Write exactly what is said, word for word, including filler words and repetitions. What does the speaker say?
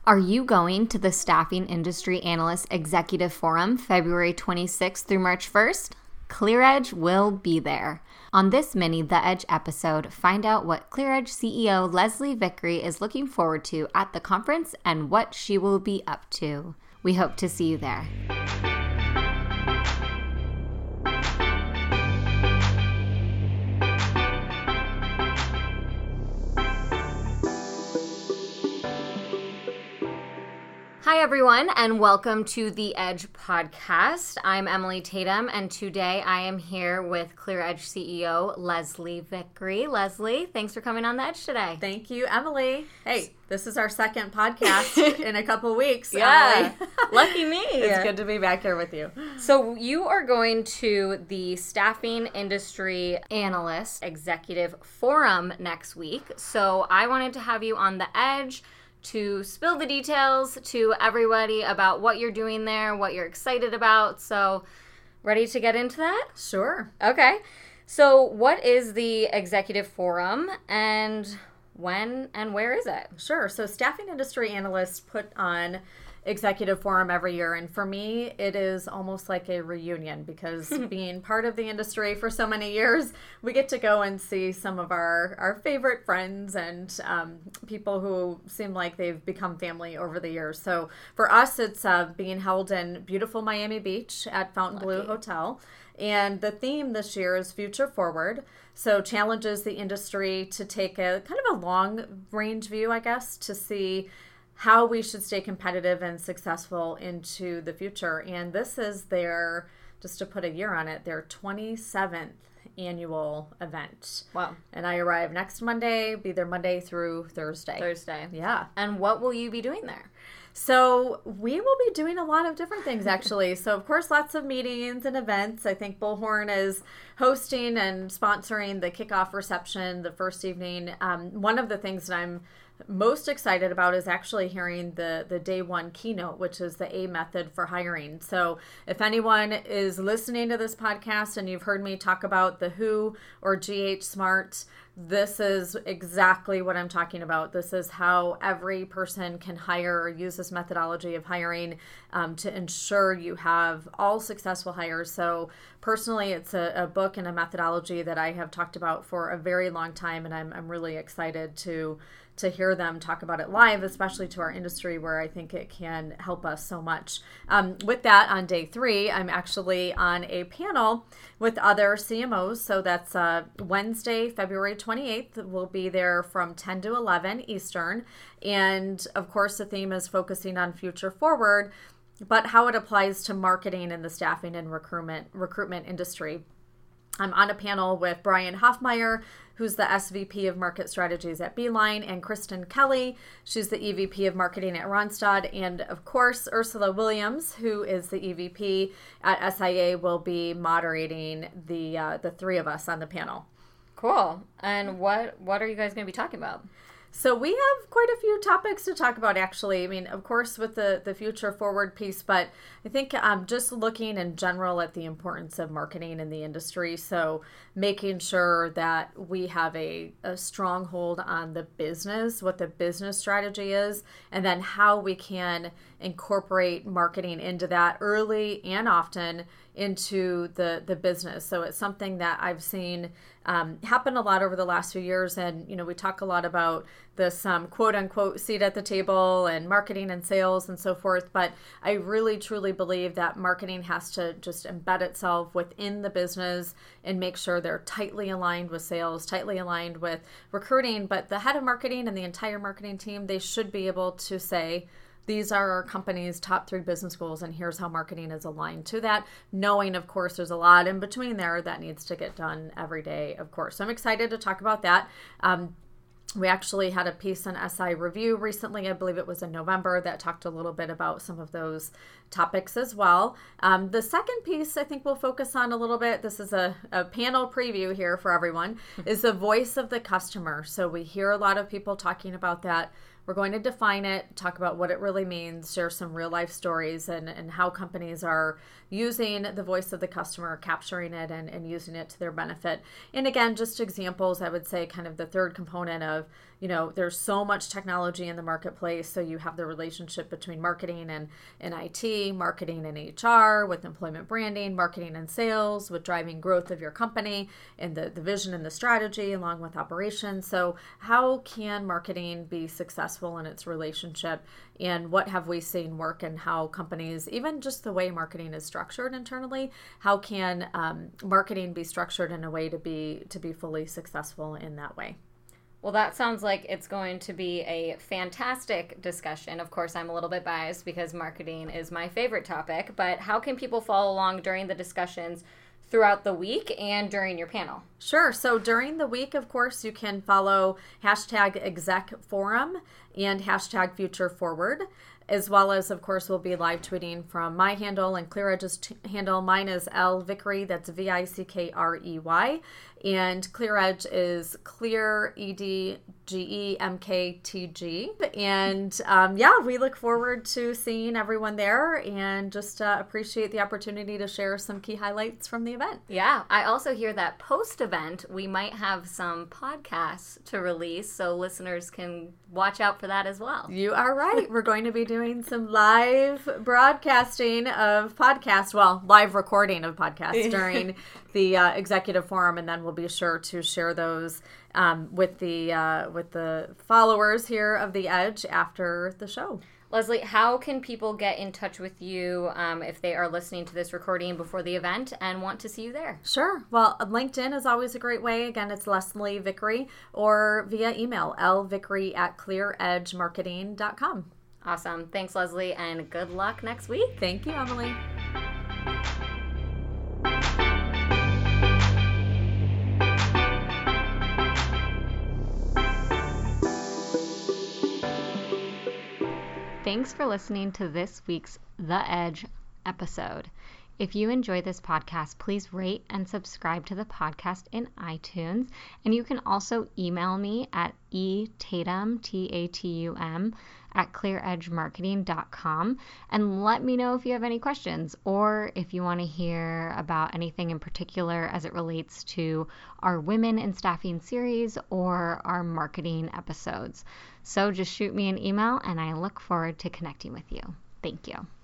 Are you going to the Staffing Industry Analyst Executive Forum February twenty-sixth through March first? ClearEdge will be there. On this mini The Edge episode, find out what ClearEdge C E O Leslie Vickery is looking forward to at the conference and what she will be up to. We hope to see you there. Hi, everyone, and welcome to the Edge podcast. I'm Emily Tatum, and today I am here with ClearEdge C E O Leslie Vickery. Leslie, thanks for coming on the Edge today. Thank you, Emily. Hey, this is our second podcast in a couple weeks. Yeah, lucky me. It's good to be back here with you. So you are going to the Staffing Industry Analyst Executive Forum next week. So I wanted to have you on the Edge to spill the details to everybody about what you're doing there, what you're excited about. So, ready to get into that? Sure. Okay. So, what is the Executive Forum and when and where is it? Sure. So, Staffing Industry Analysts put on Executive Forum every year, and for me it is almost like a reunion because being part of the industry for so many years, we get to go and see some of our our favorite friends and um, people who seem like they've become family over the years. So for us, it's uh, being held in beautiful Miami Beach at Fontainebleau Hotel, and the theme this year is Future Forward. So challenges the industry to take a kind of a long range view, I guess, to see how we should stay competitive and successful into the future. And this is their, just to put a year on it, their twenty-seventh annual event. Wow. And I arrive next Monday, be there Monday through Thursday. Thursday. Yeah. And what will you be doing there? So we will be doing a lot of different things, actually. So, of course, lots of meetings and events. I think Bullhorn is hosting and sponsoring the kickoff reception the first evening. Um, one of the things that I'm most excited about is actually hearing the the day one keynote, which is the A method for hiring. So if anyone is listening to this podcast and you've heard me talk about the W H O or G H SMART, this is exactly what I'm talking about. This is how every person can hire or use this methodology of hiring um, to ensure you have all successful hires. So personally, it's a, a book and a methodology that I have talked about for a very long time, and I'm I'm really excited to to hear them talk about it live, especially to our industry where I think it can help us so much. Um, with that, on day three, I'm actually on a panel with other C M Os. So that's uh, Wednesday, February twenty-eighth. We'll be there from ten to eleven Eastern. And of course, the theme is focusing on Future Forward, but how it applies to marketing in the staffing and recruitment recruitment industry. I'm on a panel with Brian Hoffmeyer, who's the S V P of Market Strategies at Beeline, and Kristen Kelly. She's the E V P of Marketing at Randstad. And of course, Ursula Williams, who is the E V P at S I A, will be moderating the uh, the three of us on the panel. Cool. And what, what are you guys going to be talking about? So we have quite a few topics to talk about, actually. I mean, of course, with the, the Future Forward piece, but I think um, just looking in general at the importance of marketing in the industry. So making sure that we have a, a strong hold on the business, what the business strategy is, and then how we can incorporate marketing into that early and often into the, the business. So it's something that I've seen um, happen a lot over the last few years. And, you know, we talk a lot about this um, quote unquote seat at the table and marketing and sales and so forth. But I really, truly believe that marketing has to just embed itself within the business and make sure they're tightly aligned with sales, tightly aligned with recruiting. But the head of marketing and the entire marketing team, they should be able to say, these are our company's top three business goals, and here's how marketing is aligned to that, knowing, of course, there's a lot in between there that needs to get done every day, of course. So I'm excited to talk about that. Um, we actually had a piece on S I Review recently, I believe it was in November, that talked a little bit about some of those topics as well. Um, the second piece I think we'll focus on a little bit, this is a, a panel preview here for everyone, is the voice of the customer. So we hear a lot of people talking about that We're going to define it, talk about what it really means, share some real life stories and, and how companies are using the voice of the customer, capturing it and, and using it to their benefit. And again, just examples, I would say kind of the third component of, you know, there's so much technology in the marketplace. So you have the relationship between marketing and, and I T, marketing and H R, with employment branding, marketing and sales, with driving growth of your company and the, the vision and the strategy along with operations. So how can marketing be successful in its relationship, and what have we seen work, and how companies, even just the way marketing is structured internally, how can um, marketing be structured in a way to be to be fully successful in that way? Well, that sounds like it's going to be a fantastic discussion. Of course, I'm a little bit biased because marketing is my favorite topic, but how can people follow along during the discussions throughout the week and during your panel? Sure. So during the week, of course, you can follow hashtag exec forum and hashtag future forward, as well as, of course, we'll be live tweeting from my handle and ClearEdge's t- handle. Mine is L Vickery, that's V I C K R E Y, and ClearEdge is Clear E D G E M K T G. And um, yeah, we look forward to seeing everyone there, and just uh, appreciate the opportunity to share some key highlights from the event. Yeah, I also hear that post-event we might have some podcasts to release, so listeners can watch out for that as well. You are right. We're going to be doing some live broadcasting of podcasts, well, live recording of podcasts during the uh, executive forum, and then we'll be sure to share those um, with the uh, with the followers here of The Edge after the show. Leslie, how can people get in touch with you um, if they are listening to this recording before the event and want to see you there? Sure. Well, LinkedIn is always a great way. Again, it's Leslie Vickery, or via email, lvickery at clear edge marketing dot com. Awesome. Thanks, Leslie, and good luck next week. Thank you, Emily. Thanks for listening to this week's The Edge episode. If you enjoy this podcast, please rate and subscribe to the podcast in iTunes. And you can also email me at etatum, T A T U M, at clear edge marketing dot com, and let me know if you have any questions, or if you want to hear about anything in particular as it relates to our Women in Staffing series or our marketing episodes. So just shoot me an email, and I look forward to connecting with you. Thank you.